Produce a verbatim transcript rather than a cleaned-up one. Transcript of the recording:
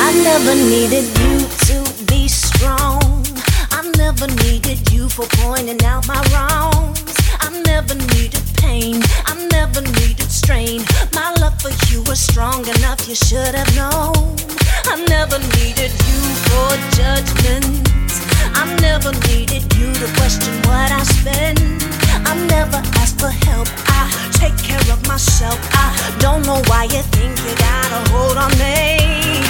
never needed you to be strong. I never needed you for pointing out my wrongs. I never needed pain. I never needed strain. My love for you was strong enough, you should have known. I never needed you for judgment. I never needed you to question what I spend. I never asked for help. I take care of myself. I don't know why you think you got a hold on me.